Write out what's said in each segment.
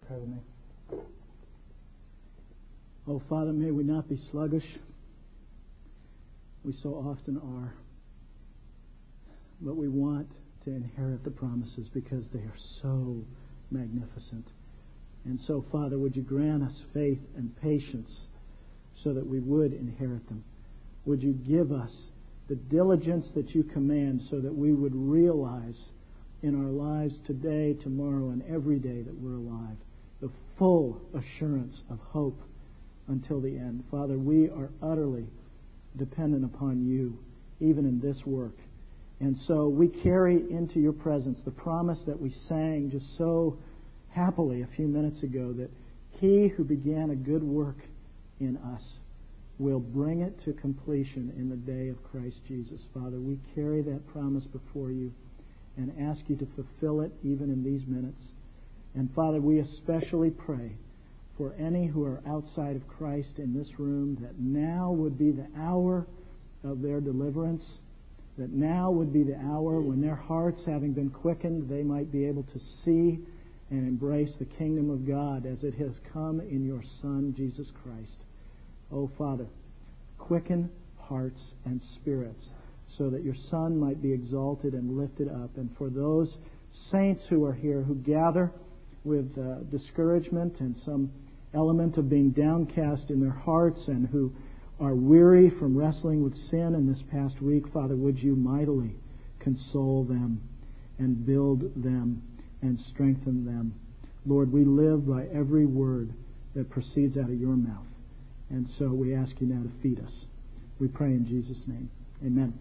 Pray with me. Oh, Father, may we not be sluggish. We so often are. But we want to inherit the promises because they are so magnificent. And so, Father, would you grant us faith and patience so that we would inherit them? Would you give us the diligence that you command so that we would realize in our lives today, tomorrow, and every day that we're alive the full assurance of hope until the end. Father, we are utterly dependent upon you, even in this work. And so we carry into your presence the promise that we sang just so happily a few minutes ago, that he who began a good work in us will bring it to completion in the day of Christ Jesus. Father, we carry that promise before you and ask you to fulfill it even in these minutes. And Father, we especially pray for any who are outside of Christ in this room, that now would be the hour of their deliverance, that now would be the hour when their hearts, having been quickened, they might be able to see and embrace the kingdom of God as it has come in your Son, Jesus Christ. Oh, Father, quicken hearts and spirits so that your Son might be exalted and lifted up. And for those saints who are here who gather with discouragement and some element of being downcast in their hearts and who are weary from wrestling with sin in this past week, Father, would you mightily console them and build them and strengthen them. Lord, we live by every word that proceeds out of your mouth. And so we ask you now to feed us. We pray in Jesus' name. Amen.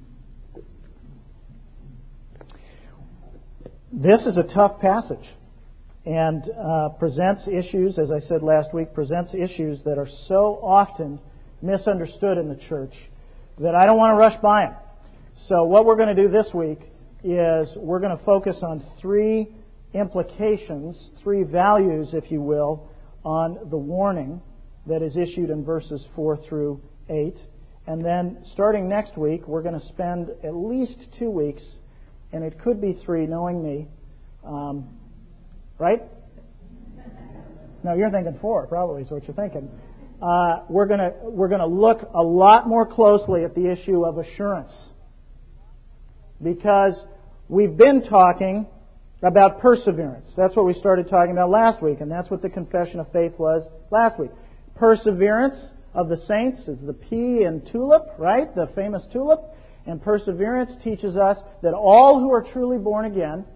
This is a tough passage and presents issues, as I said last week, presents issues that are so often misunderstood in the church that I don't want to rush by them. So what we're going to do this week is we're going to focus on three implications, three values, if you will, on the warning that is issued in verses 4 through 8. And then starting next week, we're going to spend at least 2 weeks, and it could be 3, knowing me. Right? No, you're thinking 4, probably, is what you're thinking. We're going to look a lot more closely at the issue of assurance, because we've been talking about perseverance. That's what we started talking about last week, and that's what the confession of faith was last week. Perseverance of the saints is the P in tulip, right? The famous tulip. And perseverance teaches us that all who are truly born again,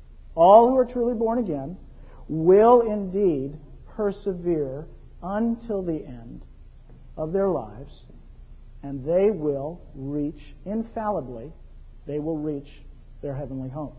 will indeed persevere until the end of their lives, and they will reach, infallibly, they will reach their heavenly home.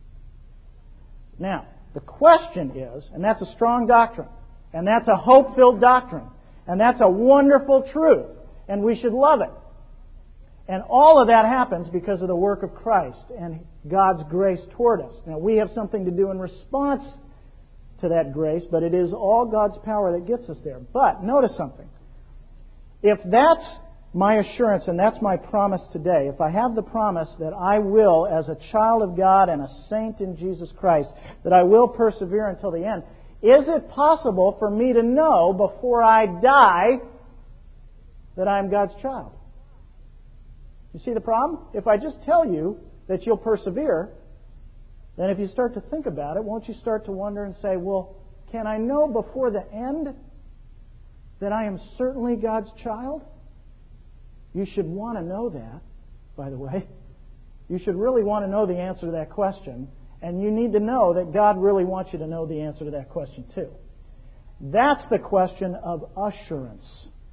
Now, the question is, and that's a strong doctrine, and that's a hope-filled doctrine, and that's a wonderful truth, and we should love it. And all of that happens because of the work of Christ and God's grace toward us. Now, we have something to do in response to that grace, but it is all God's power that gets us there. But notice something. If that's my assurance and that's my promise today, if I have the promise that I will, as a child of God and a saint in Jesus Christ, that I will persevere until the end, is it possible for me to know before I die that I am God's child? You see the problem? If I just tell you that you'll persevere, then if you start to think about it, won't you start to wonder and say, well, can I know before the end that I am certainly God's child? You should want to know that, by the way. You should really want to know the answer to that question. And you need to know that God really wants you to know the answer to that question too. That's the question of assurance.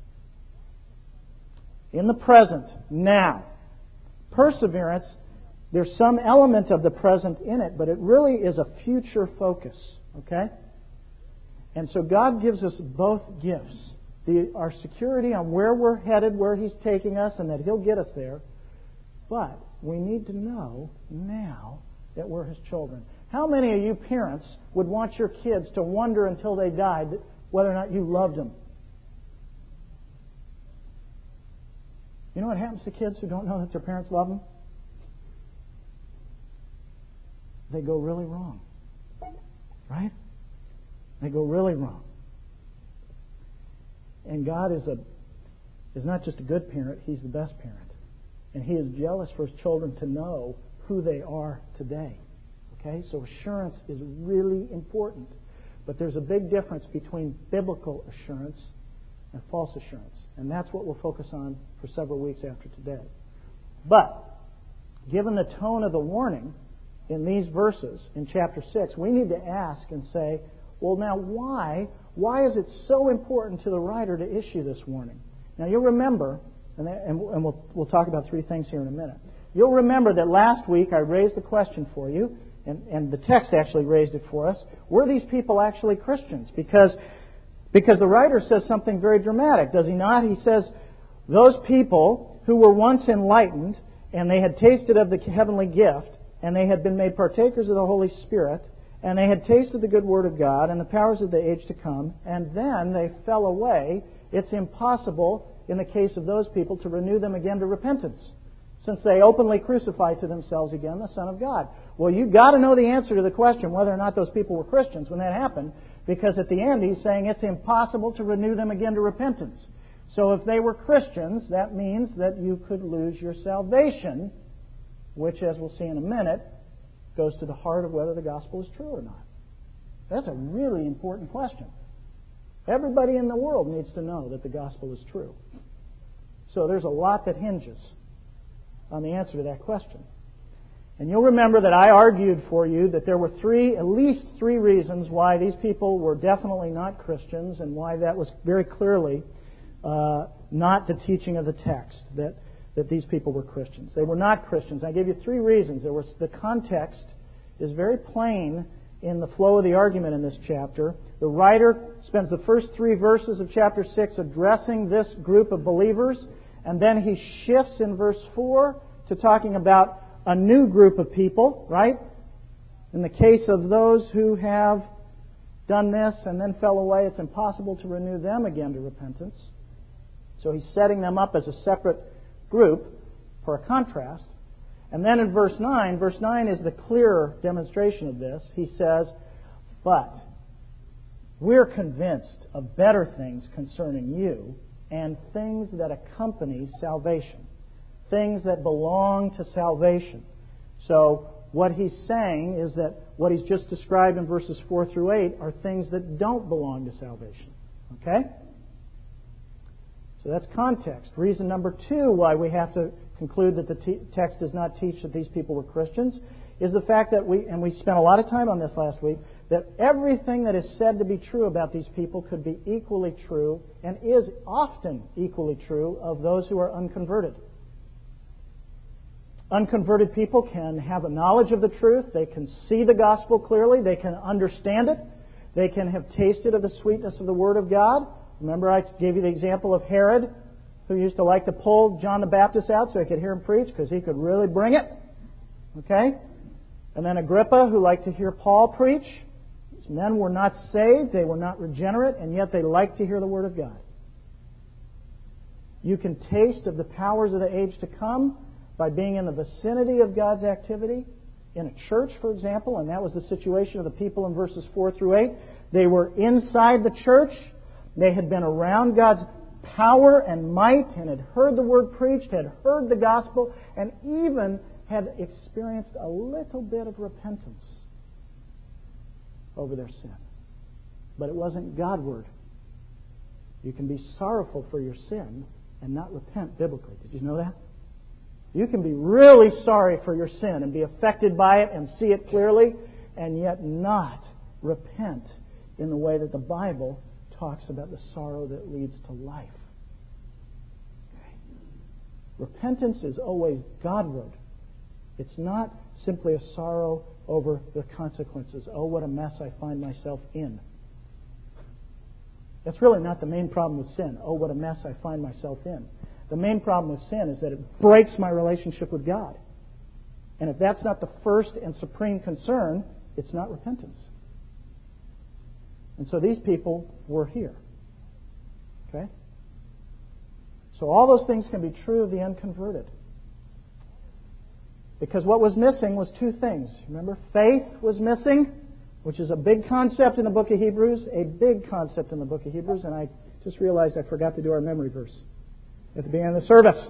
In the present, now. Perseverance, there's some element of the present in it, but it really is a future focus. Okay? And so God gives us both gifts. Our security on where we're headed, where He's taking us, and that He'll get us there. But we need to know now that we're His children. How many of you parents would want your kids to wonder until they died whether or not you loved them? You know what happens to kids who don't know that their parents love them? They go really wrong. Right? They go really wrong. And God is not just a good parent, He's the best parent. And He is jealous for His children to know who they are today. Okay? So assurance is really important. But there's a big difference between biblical assurance and false assurance. And that's what we'll focus on for several weeks after today. But, given the tone of the warning in these verses, in chapter 6, we need to ask and say, well, now why is it so important to the writer to issue this warning? Now you'll remember, and we'll talk about three things here in a minute. You'll remember that last week I raised the question for you, and the text actually raised it for us. Were these people actually Christians? Because the writer says something very dramatic, does he not? He says, those people who were once enlightened, and they had tasted of the heavenly gift, and they had been made partakers of the Holy Spirit, and they had tasted the good Word of God and the powers of the age to come, and then they fell away. It's impossible, in the case of those people, to renew them again to repentance, since they openly crucify to themselves again the Son of God. Well, you've got to know the answer to the question whether or not those people were Christians when that happened, because at the end he's saying it's impossible to renew them again to repentance. So if they were Christians, that means that you could lose your salvation, which, as we'll see in a minute, goes to the heart of whether the gospel is true or not. That's a really important question. Everybody in the world needs to know that the gospel is true. So there's a lot that hinges on the answer to that question. And you'll remember that I argued for you that there were at least three reasons why these people were definitely not Christians, and why that was very clearly not the teaching of the text, that these people were Christians. They were not Christians. I gave you three reasons. The context is very plain in the flow of the argument in this chapter. The writer spends the first three verses of chapter 6 addressing this group of believers, and then he shifts in verse 4 to talking about a new group of people, right? In the case of those who have done this and then fell away, it's impossible to renew them again to repentance. So he's setting them up as a separate group for a contrast. And then in verse 9 is the clearer demonstration of this. He says, but we're convinced of better things concerning you and things that accompany salvation. Things that belong to salvation. So what he's saying is that what he's just described in verses 4 through 8 are things that don't belong to salvation. Okay? So that's context. Reason number 2 why we have to conclude that the text does not teach that these people were Christians is the fact that we spent a lot of time on this last week, that everything that is said to be true about these people could be equally true, and is often equally true, of those who are unconverted. Unconverted people can have a knowledge of the truth. They can see the gospel clearly. They can understand it. They can have tasted of the sweetness of the Word of God. Remember, I gave you the example of Herod, who used to like to pull John the Baptist out so he could hear him preach because he could really bring it. Okay? And then Agrippa, who liked to hear Paul preach. These men were not saved. They were not regenerate, and yet they liked to hear the Word of God. You can taste of the powers of the age to come by being in the vicinity of God's activity, in a church, for example, and that was the situation of the people in verses 4 through 8. They were inside the church. They had been around God's power and might and had heard the Word preached, had heard the gospel, and even had experienced a little bit of repentance over their sin. But it wasn't Godward. You can be sorrowful for your sin and not repent biblically. Did you know that? You can be really sorry for your sin and be affected by it and see it clearly, and yet not repent in the way that the Bible talks about the sorrow that leads to life. Okay. Repentance is always Godward. It's not simply a sorrow over the consequences. Oh, what a mess I find myself in. That's really not the main problem with sin. Oh, what a mess I find myself in. The main problem with sin is that it breaks my relationship with God. And if that's not the first and supreme concern, it's not repentance. And so these people were here. Okay? So all those things can be true of the unconverted. Because what was missing was two things. Remember, faith was missing which is a big concept in the book of Hebrews, and I just realized I forgot to do our memory verse at the beginning of the service.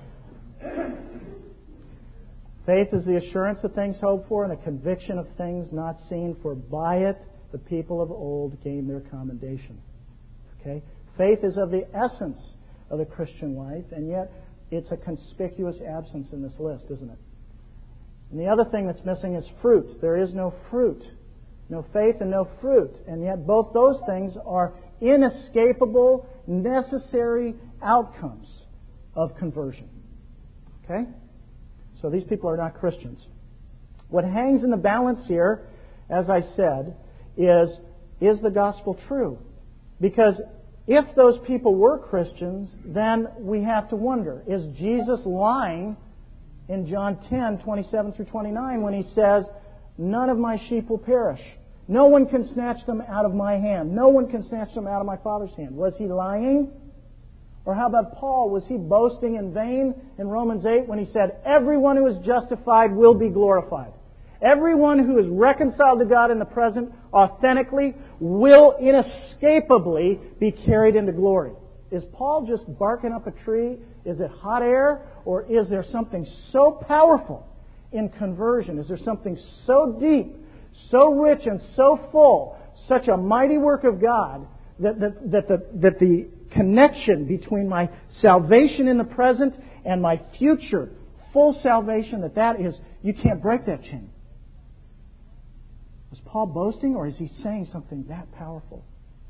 Faith is the assurance of things hoped for and the conviction of things not seen, for by it the people of old gained their commendation. Okay? Faith is of the essence of the Christian life, and yet it's a conspicuous absence in this list, isn't it? And the other thing that's missing is fruit. There is no fruit. No faith and no fruit. And yet both those things are inescapable, necessary outcomes of conversion. Okay? So these people are not Christians. What hangs in the balance here, as I said, is the gospel true? Because if those people were Christians, then we have to wonder, is Jesus lying in John 10:27 through 29 when He says, none of my sheep will perish. No one can snatch them out of my hand. No one can snatch them out of my Father's hand. Was He lying? Or how about Paul? Was he boasting in vain in Romans 8 when he said, everyone who is justified will be glorified? Everyone who is reconciled to God in the present authentically will inescapably be carried into glory. Is Paul just barking up a tree? Is it hot air? Or is there something so powerful in conversion? Is there something so deep, so rich and so full, such a mighty work of God that the connection between my salvation in the present and my future full salvation, that is, you can't break that chain? Was Paul boasting, or is he saying something that powerful?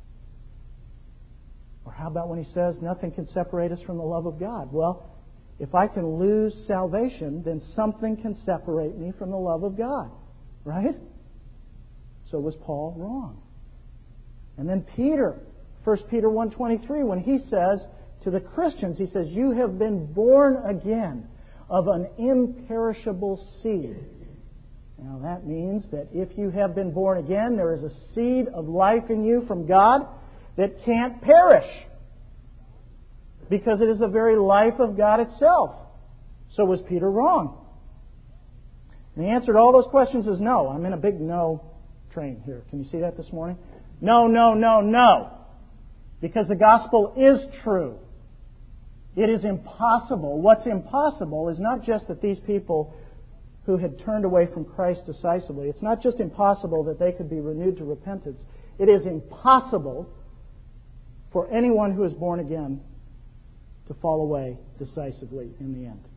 Or how about when he says, nothing can separate us from the love of God? Well, if I can lose salvation, then something can separate me from the love of God. Right? So was Paul wrong? And then Peter, 1 Peter 1:23, when he says to the Christians, he says, you have been born again of an imperishable seed. Now that means that if you have been born again, there is a seed of life in you from God that can't perish, because it is the very life of God itself. So was Peter wrong? And the answer to all those questions is no. I'm in a big no train here. Can you see that this morning? No, no, no, no. Because the gospel is true. It is impossible. What's impossible is not just that these people who had turned away from Christ decisively, it's not just impossible that they could be renewed to repentance. It is impossible for anyone who is born again to fall away decisively in the end.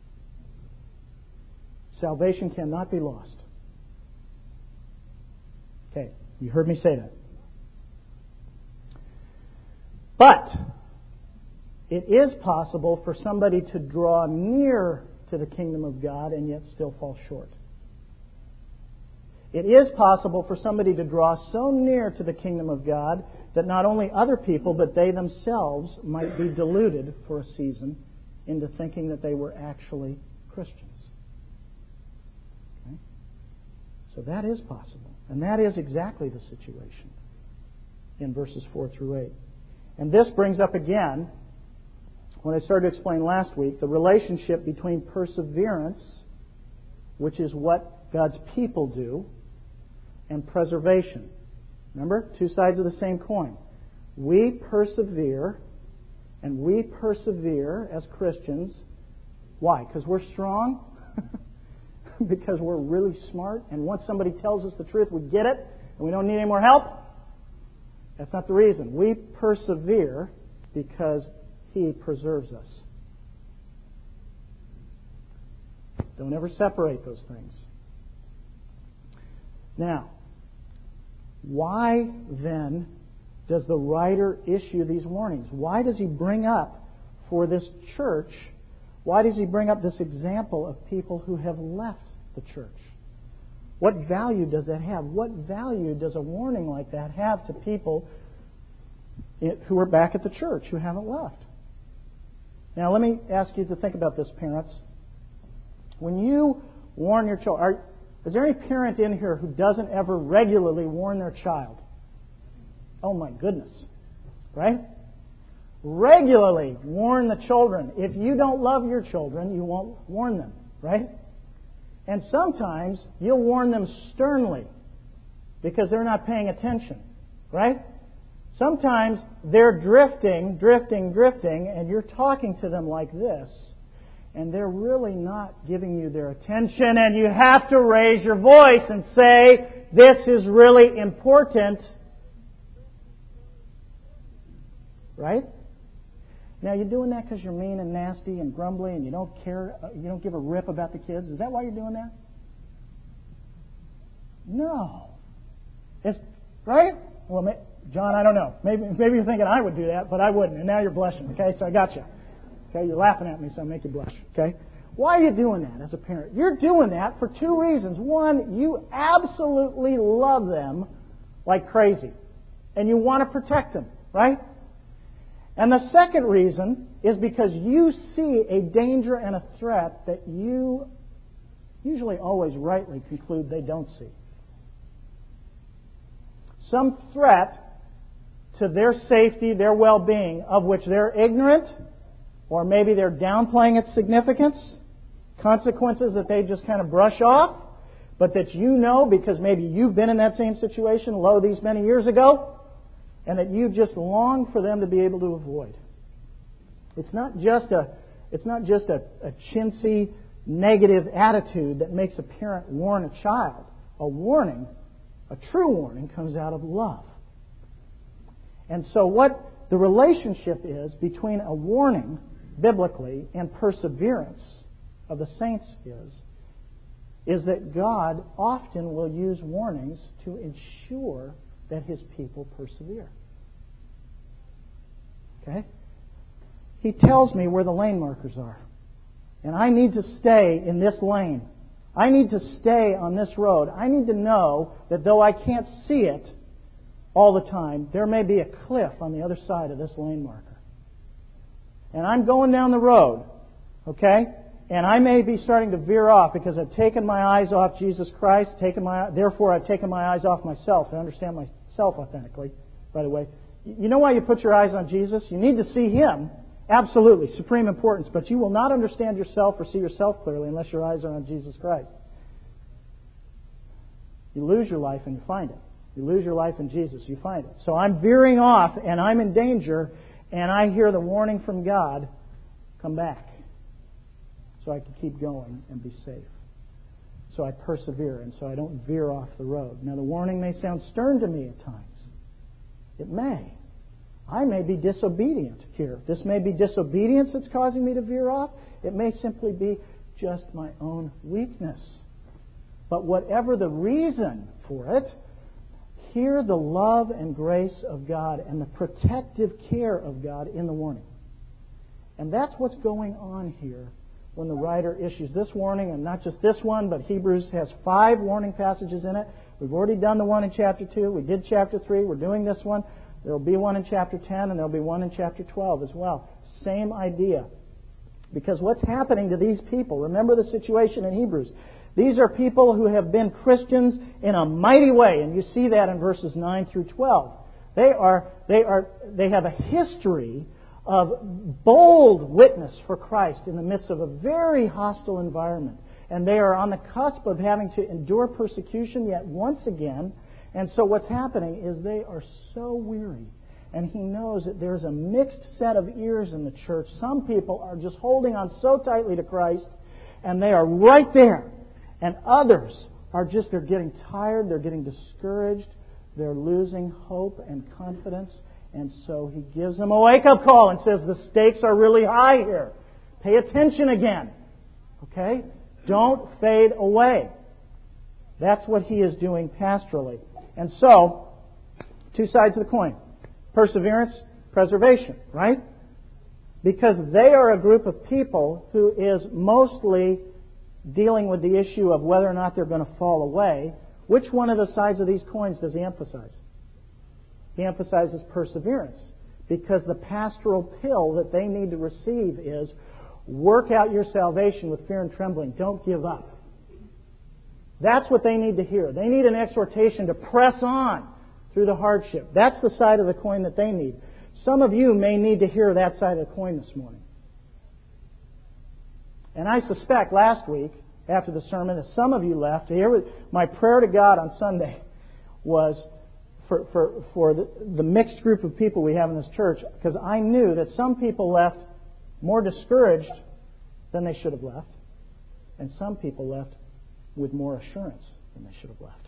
Salvation cannot be lost. Okay, you heard me say that. But it is possible for somebody to draw near to the kingdom of God and yet still fall short. It is possible for somebody to draw so near to the kingdom of God that not only other people, but they themselves might be deluded for a season into thinking that they were actually Christians. Okay? So that is possible. And that is exactly the situation in verses 4 through 8. And this brings up again, when I started to explain last week, the relationship between perseverance, which is what God's people do, and preservation. Remember? Two sides of the same coin. We persevere, and we persevere as Christians. Why? Because we're strong? Because we're really smart, and once somebody tells us the truth, we get it, and we don't need any more help? That's not the reason. We persevere because He preserves us. Don't ever separate those things. Now, why then does the writer issue these warnings? Why does he bring up for this church, why does he bring up this example of people who have left the church? What value does that have? What value does a warning like that have to people who are back at the church, who haven't left? Now, let me ask you to think about this, parents. When you warn your children, is there any parent in here who doesn't ever regularly warn their child? Oh my goodness. Right? Regularly warn the children. If you don't love your children, you won't warn them. Right? And sometimes you'll warn them sternly because they're not paying attention, right? Sometimes they're drifting, and you're talking to them like this, and they're really not giving you their attention, and you have to raise your voice and say, this is really important. Right? Now, you're doing that because you're mean and nasty and grumbly and you don't care, you don't give a rip about the kids. Is that why you're doing that? No. It's, right? Well, John, I don't know. Maybe you're thinking I would do that, but I wouldn't. And now you're blushing. Okay, so I got you. Okay, you're laughing at me, so I'll make you blush. Okay? Why are you doing that as a parent? You're doing that for two reasons. One, you absolutely love them like crazy. And you want to protect them, right? And the second reason is because you see a danger and a threat that you usually always rightly conclude they don't see. Some threat to their safety, their well-being, of which they're ignorant, or maybe they're downplaying its significance, consequences that they just kind of brush off, but that you know because maybe you've been in that same situation, these many years ago, and that you just long for them to be able to avoid. It's not just a chintzy, negative attitude that makes a parent warn a child. A warning, a true warning, comes out of love. And so what the relationship is between a warning, biblically, and perseverance of the saints is that God often will use warnings to ensure that His people persevere. Okay? He tells me where the lane markers are. And I need to stay in this lane. I need to stay on this road. I need to know that though I can't see it all the time, there may be a cliff on the other side of this lane marker. And I'm going down the road, okay? And I may be starting to veer off because I've taken my eyes off Jesus Christ, therefore I've taken my eyes off myself. I understand myself authentically, by the way. You know why you put your eyes on Jesus? You need to see Him. Absolutely, supreme importance. But you will not understand yourself or see yourself clearly unless your eyes are on Jesus Christ. You lose your life and you find it. You lose your life in Jesus, you find it. So I'm veering off and I'm in danger and I hear the warning from God, come back. So I can keep going and be safe. So I persevere and so I don't veer off the road. Now the warning may sound stern to me at times. It may. I may be disobedient here. This may be disobedience that's causing me to veer off. It may simply be just my own weakness. But whatever the reason for it, hear the love and grace of God and the protective care of God in the warning. And that's what's going on here when the writer issues this warning, and not just this one, but Hebrews has 5 warning passages in it. We've already done the one in chapter 2. We did chapter 3. We're doing this one. There will be one in chapter 10, and there will be one in chapter 12 as well. Same idea. Because what's happening to these people, remember the situation in Hebrews. These are people who have been Christians in a mighty way, and you see that in verses 9 through 12. They have a history of bold witness for Christ in the midst of a very hostile environment. And they are on the cusp of having to endure persecution yet once again. And so what's happening is they are so weary. And he knows that there's a mixed set of ears in the church. Some people are just holding on so tightly to Christ, and they are right there. And others are they're getting tired, they're getting discouraged, they're losing hope and confidence. And so he gives them a wake-up call and says, the stakes are really high here. Pay attention again. Okay? Don't fade away. That's what he is doing pastorally. And so, 2 sides of the coin. Perseverance, preservation, right? Because they are a group of people who is mostly dealing with the issue of whether or not they're going to fall away. Which one of the sides of these coins does he emphasize? He emphasizes perseverance. Because the pastoral pill that they need to receive is work out your salvation with fear and trembling. Don't give up. That's what they need to hear. They need an exhortation to press on through the hardship. That's the side of the coin that they need. Some of you may need to hear that side of the coin this morning. And I suspect last week, after the sermon, that some of you left. Here was my prayer to God on Sunday was for the mixed group of people we have in this church, because I knew that some people left more discouraged than they should have left, and some people left with more assurance than they should have left.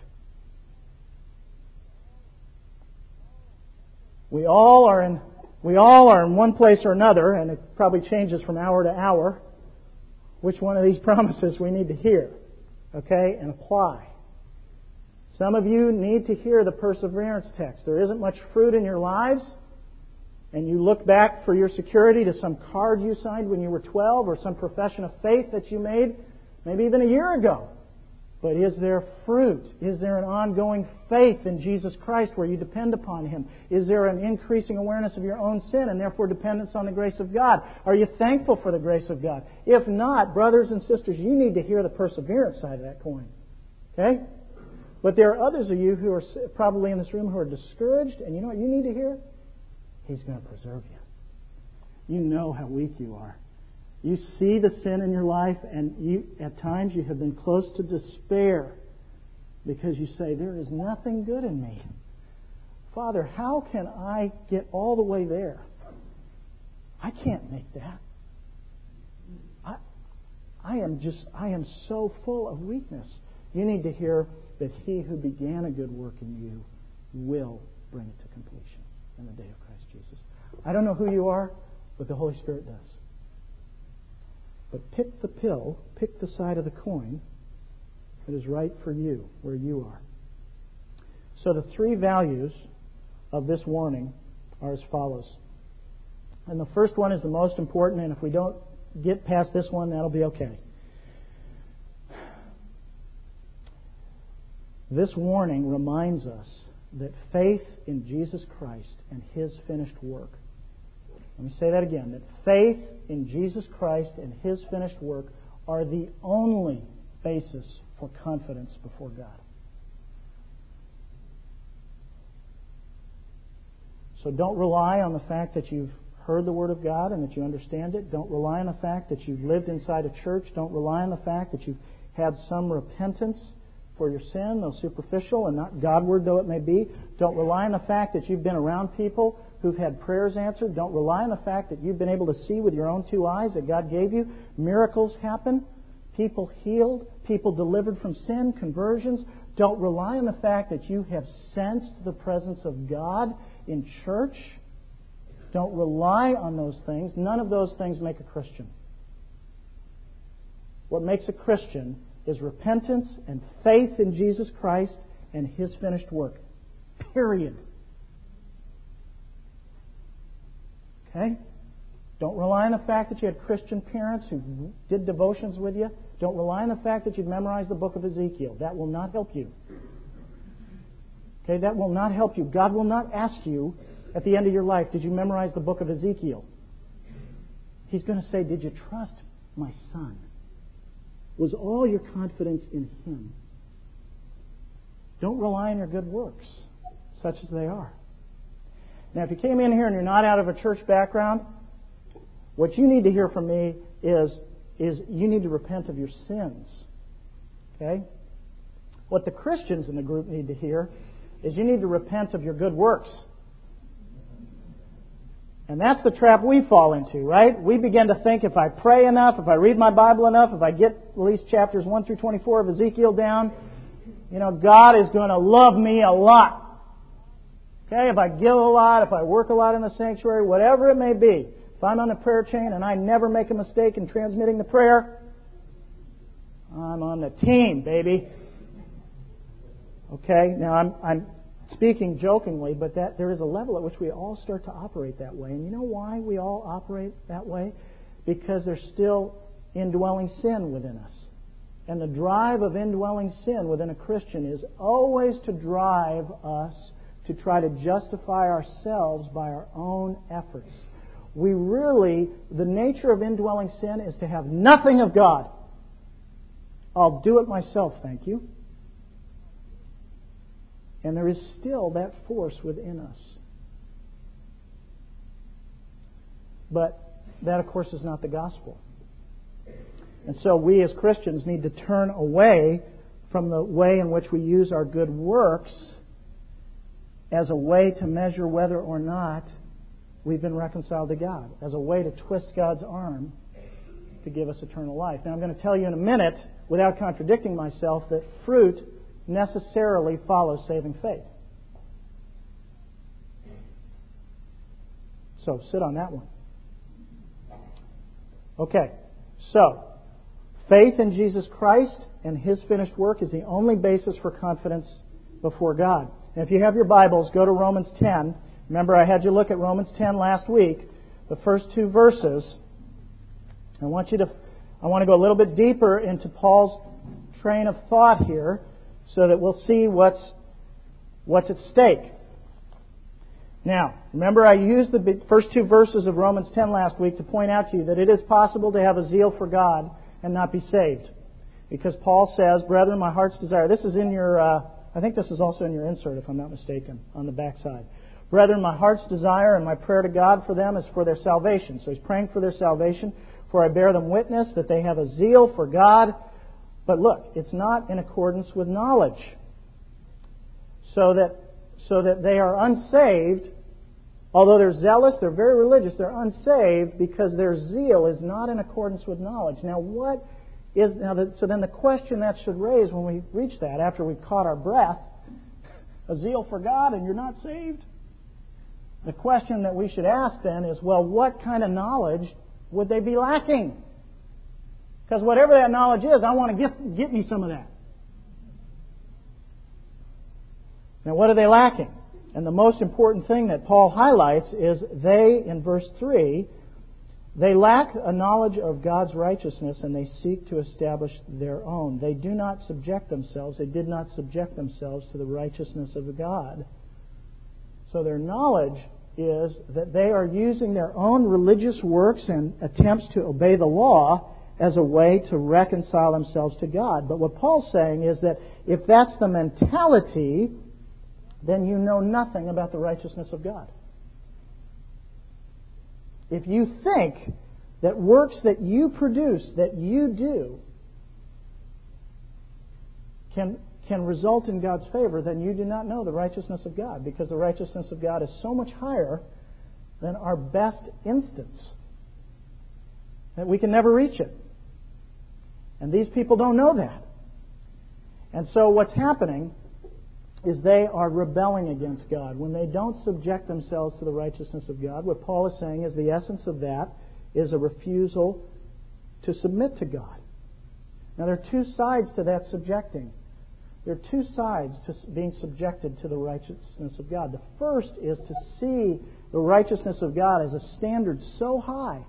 We all are in one place or another, and it probably changes from hour to hour, which one of these promises we need to hear, okay, and apply. Some of you need to hear the perseverance text. There isn't much fruit in your lives, and you look back for your security to some card you signed when you were 12 or some profession of faith that you made maybe even a year ago. But is there fruit? Is there an ongoing faith in Jesus Christ where you depend upon Him? Is there an increasing awareness of your own sin and therefore dependence on the grace of God? Are you thankful for the grace of God? If not, brothers and sisters, you need to hear the perseverance side of that coin. Okay? But there are others of you who are probably in this room who are discouraged, and you know what you need to hear? He's going to preserve you. You know how weak you are. You see the sin in your life, and at times you have been close to despair because you say, there is nothing good in me. Father, how can I get all the way there? I can't make that. I am so full of weakness. You need to hear that He who began a good work in you will bring it to completion in the day of Christ Jesus. I don't know who you are, but the Holy Spirit does. But pick the pill, pick the side of the coin that is right for you, where you are. So the three values of this warning are as follows. And the first one is the most important, and if we don't get past this one, that'll be okay. This warning reminds us that faith in Jesus Christ and His finished work. Let me say that again, that faith in Jesus Christ and His finished work are the only basis for confidence before God. So don't rely on the fact that you've heard the Word of God and that you understand it. Don't rely on the fact that you've lived inside a church. Don't rely on the fact that you've had some repentance for your sin, though superficial and not Godward though it may be. Don't rely on the fact that you've been around people who've had prayers answered. Don't rely on the fact that you've been able to see with your own two eyes that God gave you. Miracles happen. People healed. People delivered from sin. Conversions. Don't rely on the fact that you have sensed the presence of God in church. Don't rely on those things. None of those things make a Christian. What makes a Christian is repentance and faith in Jesus Christ and His finished work. Period. Okay? Don't rely on the fact that you had Christian parents who did devotions with you. Don't rely on the fact that you've memorized the book of Ezekiel. That will not help you. Okay? That will not help you. God will not ask you at the end of your life, did you memorize the book of Ezekiel? He's going to say, did you trust my Son? Was all your confidence in Him? Don't rely on your good works, such as they are. Now, if you came in here and you're not out of a church background, what you need to hear from me is you need to repent of your sins. Okay? What the Christians in the group need to hear is you need to repent of your good works. And that's the trap we fall into, right? We begin to think if I pray enough, if I read my Bible enough, if I get at least chapters 1 through 24 of Ezekiel down, God is going to love me a lot. Okay, if I give a lot, if I work a lot in the sanctuary, whatever it may be, if I'm on the prayer chain and I never make a mistake in transmitting the prayer, I'm on the team, baby. Okay, now I'm speaking jokingly, but that there is a level at which we all start to operate that way. And you know why we all operate that way? Because there's still indwelling sin within us. And the drive of indwelling sin within a Christian is always to drive us to try to justify ourselves by our own efforts. The nature of indwelling sin is to have nothing of God. I'll do it myself, thank you. And there is still that force within us. But that, of course, is not the gospel. And so we as Christians need to turn away from the way in which we use our good works as a way to measure whether or not we've been reconciled to God, as a way to twist God's arm to give us eternal life. Now, I'm going to tell you in a minute, without contradicting myself, that fruit necessarily follows saving faith. So, sit on that one. Okay, so, faith in Jesus Christ and His finished work is the only basis for confidence before God. And if you have your Bibles, go to Romans 10. Remember, I had you look at Romans 10 last week, the first two verses. I want to go a little bit deeper into Paul's train of thought here so that we'll see what's at stake. Now, remember I used the first two verses of Romans 10 last week to point out to you that it is possible to have a zeal for God and not be saved. Because Paul says, brethren, my heart's desire. This is in your, I think this is also in your insert if I'm not mistaken, on the back side. Brethren, my heart's desire and my prayer to God for them is for their salvation. So he's praying for their salvation. For I bear them witness that they have a zeal for God. But look, it's not in accordance with knowledge. So that they are unsaved. Although they're zealous, they're very religious, they're unsaved because their zeal is not in accordance with knowledge. Now, so then the question that should raise when we reach that, after we've caught our breath, a zeal for God and you're not saved? The question that we should ask then is, well, what kind of knowledge would they be lacking? Because whatever that knowledge is, I want to get me some of that. Now, what are they lacking? And the most important thing that Paul highlights is they, in verse 3, they lack a knowledge of God's righteousness and they seek to establish their own. They do not subject themselves. They did not subject themselves to the righteousness of God. So their knowledge is that they are using their own religious works and attempts to obey the law as a way to reconcile themselves to God. But what Paul's saying is that if that's the mentality, then you know nothing about the righteousness of God. If you think that works that you produce, that you do, can result in God's favor, then you do not know the righteousness of God, because the righteousness of God is so much higher than our best instance that we can never reach it. And these people don't know that. And so what's happening is they are rebelling against God. When they don't subject themselves to the righteousness of God, what Paul is saying is the essence of that is a refusal to submit to God. Now there are two sides to that subjecting. There are two sides to being subjected to the righteousness of God. The first is to see the righteousness of God as a standard so high,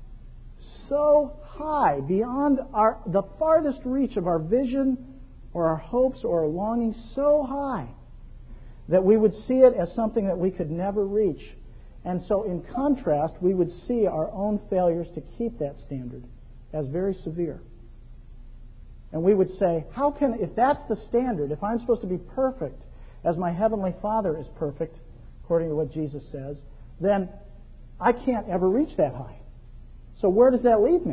beyond the farthest reach of our vision or our hopes or our longings, so high that we would see it as something that we could never reach. And so in contrast, we would see our own failures to keep that standard as very severe. And we would say, if that's the standard, if I'm supposed to be perfect as my Heavenly Father is perfect, according to what Jesus says, then I can't ever reach that high. So where does that leave me?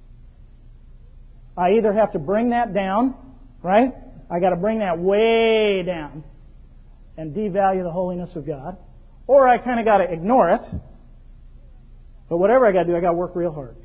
I either have to bring that down, right? I got to bring that way down and devalue the holiness of God, or I kind of got to ignore it. But whatever I got to do, I got to work real hard.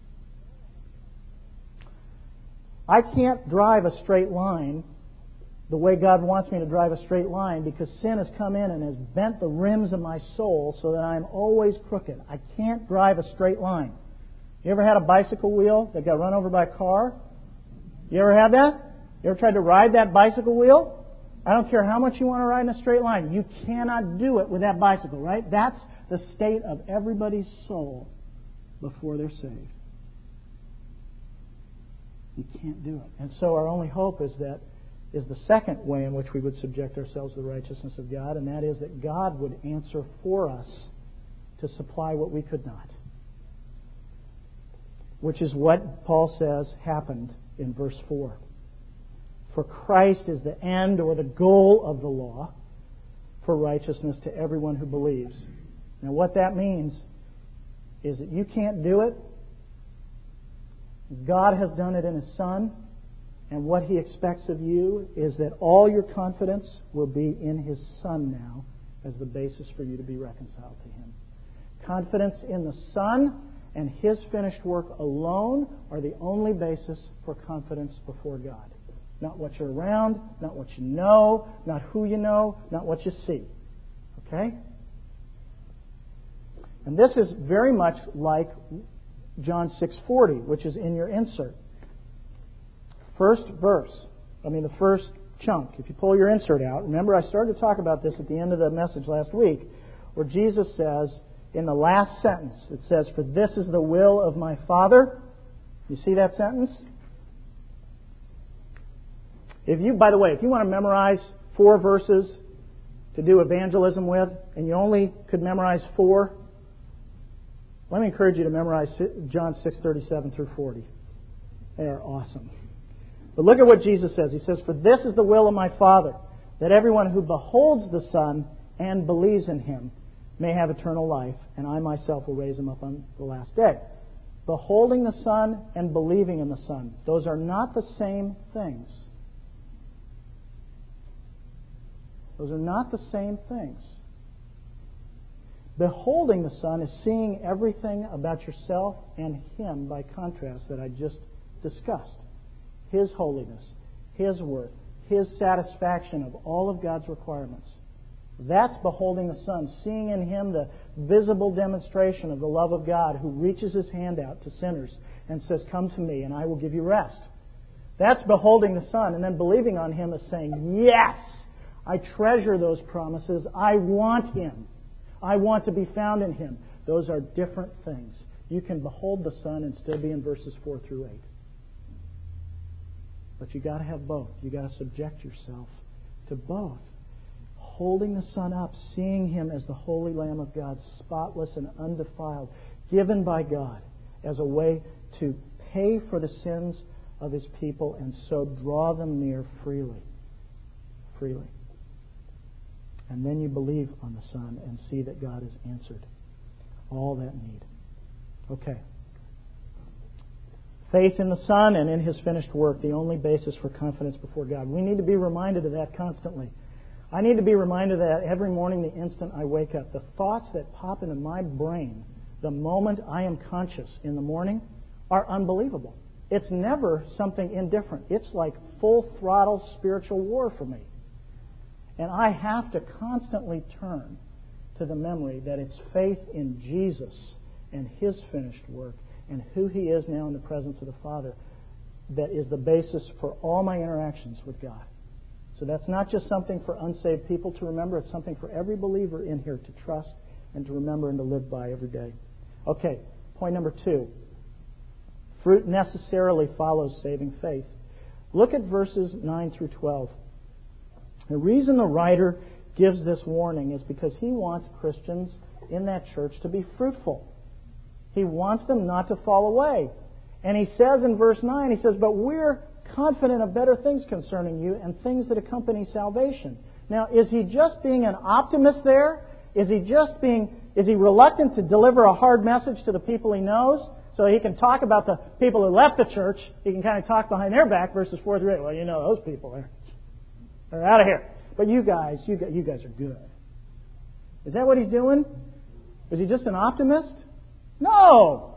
I can't drive a straight line the way God wants me to drive a straight line because sin has come in and has bent the rims of my soul so that I'm always crooked. I can't drive a straight line. You ever had a bicycle wheel that got run over by a car? You ever had that? You ever tried to ride that bicycle wheel? I don't care how much you want to ride in a straight line. You cannot do it with that bicycle, right? That's the state of everybody's soul before they're saved. You can't do it. And so our only hope is the second way in which we would subject ourselves to the righteousness of God, and that is that God would answer for us to supply what we could not. Which is what Paul says happened in verse 4. For Christ is the end or the goal of the law for righteousness to everyone who believes. Now what that means is that you can't do it. God has done it in His Son, and what He expects of you is that all your confidence will be in His Son now as the basis for you to be reconciled to Him. Confidence in the Son and His finished work alone are the only basis for confidence before God. Not what you're around, not what you know, not who you know, not what you see. Okay? And this is very much like John 6:40, which is in your insert. First chunk. If you pull your insert out, remember I started to talk about this at the end of the message last week, where Jesus says, in the last sentence, it says, "For this is the will of my Father." You see that sentence? By the way, if you want to memorize 4 verses to do evangelism with, and you only could memorize 4, let me encourage you to memorize John 6:37 through 40. They are awesome. But look at what Jesus says. He says, "For this is the will of my Father, that everyone who beholds the Son and believes in Him may have eternal life, and I myself will raise him up on the last day." Beholding the Son and believing in the Son, those are not the same things. Those are not the same things. Beholding the Son is seeing everything about yourself and Him by contrast that I just discussed. His holiness, His worth, His satisfaction of all of God's requirements. That's beholding the Son, seeing in Him the visible demonstration of the love of God, who reaches His hand out to sinners and says, "Come to me and I will give you rest." That's beholding the Son. And then believing on Him is saying, "Yes, I treasure those promises. I want Him. I want to be found in Him." Those are different things. You can behold the Son and still be in verses 4 through 8. But you got to have both. You got to subject yourself to both. Holding the Son up, seeing Him as the holy Lamb of God, spotless and undefiled, given by God as a way to pay for the sins of His people and so draw them near freely. Freely. And then you believe on the Son and see that God has answered all that need. Okay. Faith in the Son and in His finished work, the only basis for confidence before God. We need to be reminded of that constantly. I need to be reminded of that every morning, the instant I wake up. The thoughts that pop into my brain the moment I am conscious in the morning are unbelievable. It's never something indifferent. It's like full throttle spiritual war for me. And I have to constantly turn to the memory that it's faith in Jesus and His finished work and who He is now in the presence of the Father that is the basis for all my interactions with God. So that's not just something for unsaved people to remember. It's something for every believer in here to trust and to remember and to live by every day. Okay, point number 2. Fruit necessarily follows saving faith. Look at verses 9 through 12. The reason the writer gives this warning is because he wants Christians in that church to be fruitful. He wants them not to fall away. And he says in verse 9, he says, "But we're confident of better things concerning you and things that accompany salvation." Now, is he just being an optimist there? Is he reluctant to deliver a hard message to the people he knows so he can talk about the people who left the church? He can kind of talk behind their back, verses 4 through 8. Well, you know those people they're out of here. But you guys are good. Is that what he's doing? Is he just an optimist? No.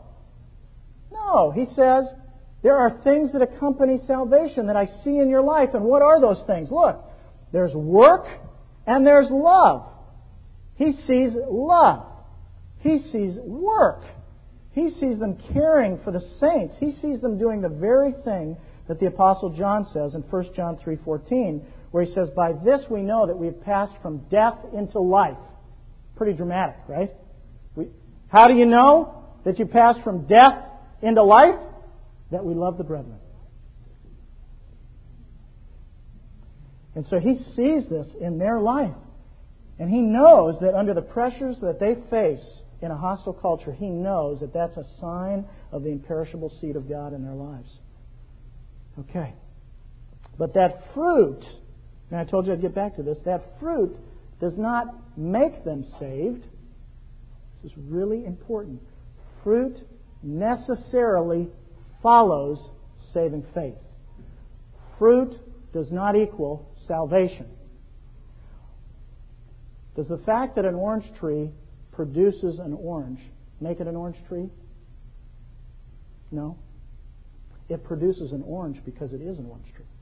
He says, there are things that accompany salvation that I see in your life. And what are those things? Look, there's work and there's love. He sees love. He sees work. He sees them caring for the saints. He sees them doing the very thing that the Apostle John says in 1 John 3:14, where he says, "By this we know that we have passed from death into life." Pretty dramatic, right? How do you know that you passed from death into life? That we love the brethren. And so he sees this in their life. And he knows that under the pressures that they face in a hostile culture, he knows that that's a sign of the imperishable seed of God in their lives. Okay. But that fruit, and I told you I'd get back to this, that fruit does not make them saved. This is really important. Fruit necessarily follows saving faith. Fruit does not equal salvation. Does the fact that an orange tree produces an orange make it an orange tree? No. It produces an orange because it is an orange tree.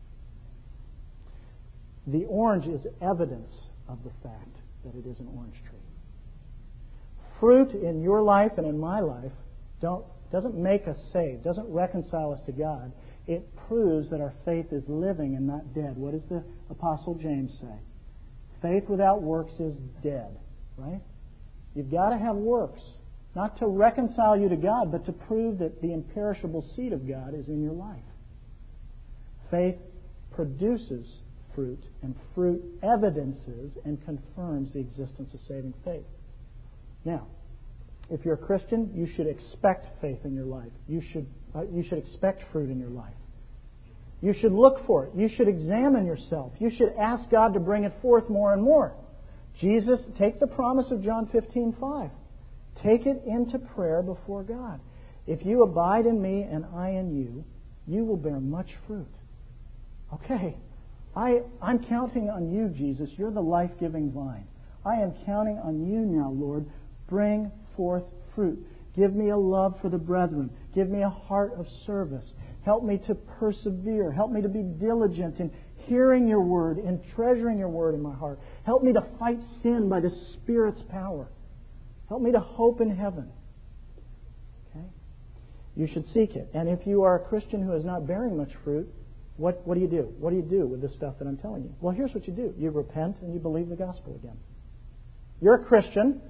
The orange is evidence of the fact that it is an orange tree. Fruit in your life and in my life doesn't make us saved, doesn't reconcile us to God. It proves that our faith is living and not dead. What does the Apostle James say? Faith without works is dead, right? You've got to have works, not to reconcile you to God, but to prove that the imperishable seed of God is in your life. Faith produces fruit, and fruit evidences and confirms the existence of saving faith. Now, if you're a Christian, you should expect faith in your life. You should expect fruit in your life. You should look for it. You should examine yourself. You should ask God to bring it forth more and more. Jesus, take the promise of John 15:5. Take it into prayer before God. If you abide in me and I in you, you will bear much fruit. Okay, I'm counting on you, Jesus. You're the life-giving vine. I am counting on you now, Lord. Bring forth fruit. Give me a love for the brethren. Give me a heart of service. Help me to persevere. Help me to be diligent in hearing your word, in treasuring your word in my heart. Help me to fight sin by the Spirit's power. Help me to hope in heaven. Okay? You should seek it. And if you are a Christian who is not bearing much fruit, what do you do? What do you do with this stuff that I'm telling you? Well, here's what you do. You repent and you believe the gospel again. You're a Christian.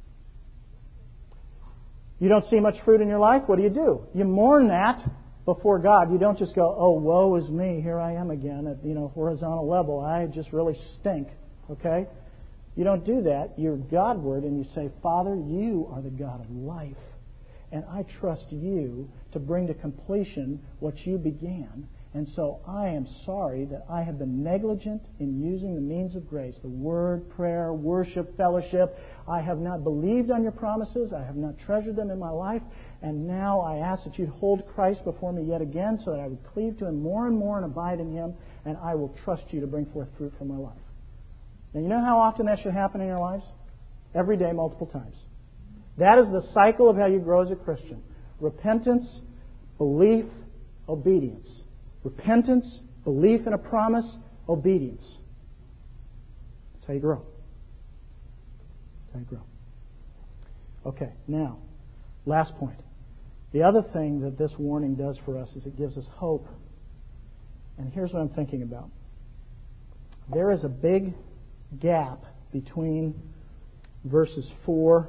You don't see much fruit in your life. What do? You mourn that before God. You don't just go, oh, woe is me. Here I am again at horizontal level. I just really stink. Okay? You don't do that. You're Godward and you say, Father, you are the God of life. And I trust you to bring to completion what you began. And so I am sorry that I have been negligent in using the means of grace, the word, prayer, worship, fellowship. I have not believed on your promises. I have not treasured them in my life. And now I ask that you'd hold Christ before me yet again so that I would cleave to Him more and more and abide in Him. And I will trust you to bring forth fruit from my life. Now, you know how often that should happen in your lives? Every day, multiple times. That is the cycle of how you grow as a Christian. Repentance, belief, obedience. Repentance, belief in a promise, obedience. That's how you grow. That's how you grow. Okay, now, last point. The other thing that this warning does for us is it gives us hope. And here's what I'm thinking about. There is a big gap between verses 5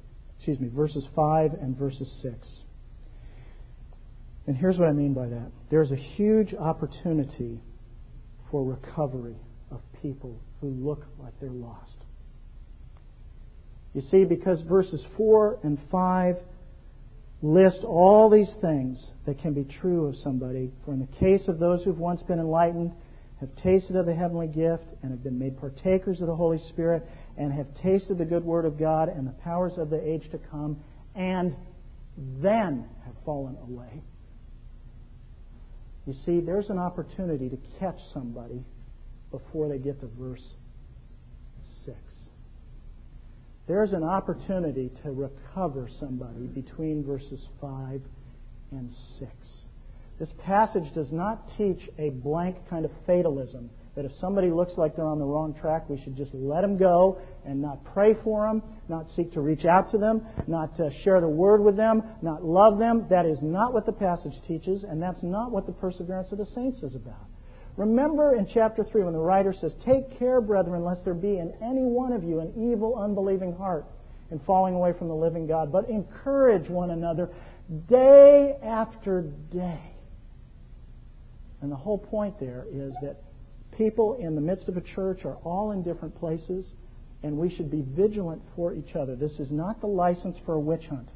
and verses 6. And here's what I mean by that. There's a huge opportunity for recovery of people who look like they're lost. You see, because verses 4 and 5 list all these things that can be true of somebody. For in the case of those who've once been enlightened, have tasted of the heavenly gift, and have been made partakers of the Holy Spirit, and have tasted the good word of God and the powers of the age to come, and then have fallen away. You see, there's an opportunity to catch somebody before they get to verse 6. There's an opportunity to recover somebody between verses 5 and 6. This passage does not teach a blank kind of fatalism, that if somebody looks like they're on the wrong track, we should just let them go and not pray for them, not seek to reach out to them, not share the word with them, not love them. That is not what the passage teaches, and that's not what the perseverance of the saints is about. Remember in chapter 3 when the writer says, "Take care, brethren, lest there be in any one of you an evil, unbelieving heart in falling away from the living God, but encourage one another day after day." And the whole point there is that people in the midst of a church are all in different places, and we should be vigilant for each other. This is not the license for a witch hunt.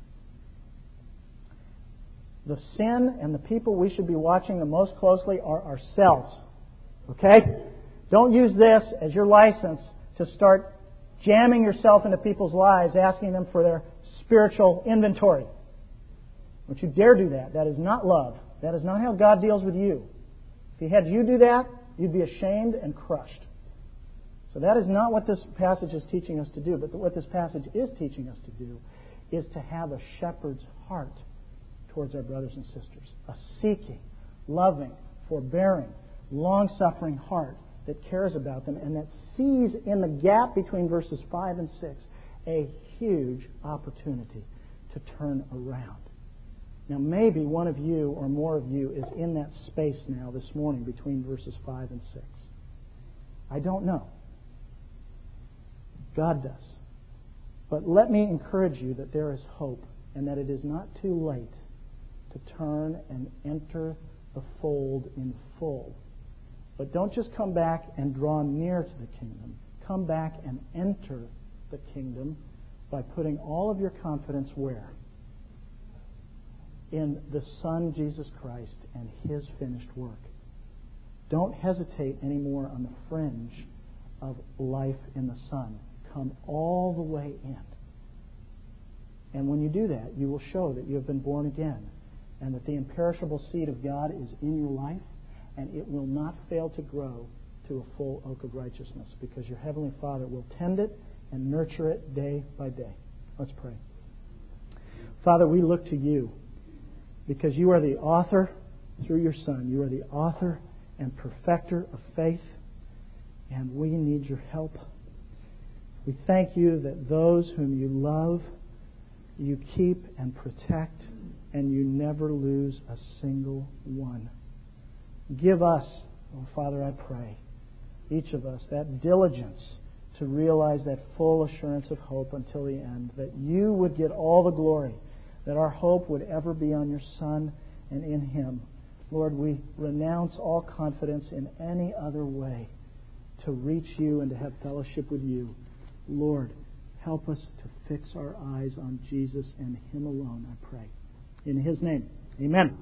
The sin and the people we should be watching the most closely are ourselves. Okay? Don't use this as your license to start jamming yourself into people's lives, asking them for their spiritual inventory. Don't you dare do that. That is not love. That is not how God deals with you. If He had you do that, you'd be ashamed and crushed. So that is not what this passage is teaching us to do, but what this passage is teaching us to do is to have a shepherd's heart towards our brothers and sisters. A seeking, loving, forbearing, long-suffering heart that cares about them and that sees in the gap between verses 5 and 6 a huge opportunity to turn around. Now, maybe one of you or more of you is in that space now this morning between verses 5 and 6. I don't know. God does. But let me encourage you that there is hope and that it is not too late to turn and enter the fold in full. But don't just come back and draw near to the kingdom. Come back and enter the kingdom by putting all of your confidence where? In the Son, Jesus Christ, and His finished work. Don't hesitate anymore on the fringe of life in the Son. Come all the way in. And when you do that, you will show that you have been born again and that the imperishable seed of God is in your life, and it will not fail to grow to a full oak of righteousness because your Heavenly Father will tend it and nurture it day by day. Let's pray. Father, we look to You because You are the author through Your Son. You are the author and perfecter of faith, and we need Your help. We thank You that those whom You love, You keep and protect, and You never lose a single one. Give us, oh Father, I pray, each of us, that diligence to realize that full assurance of hope until the end, that You would get all the glory, that our hope would ever be on Your Son and in Him. Lord, we renounce all confidence in any other way to reach You and to have fellowship with You. Lord, help us to fix our eyes on Jesus and Him alone, I pray. In His name, amen.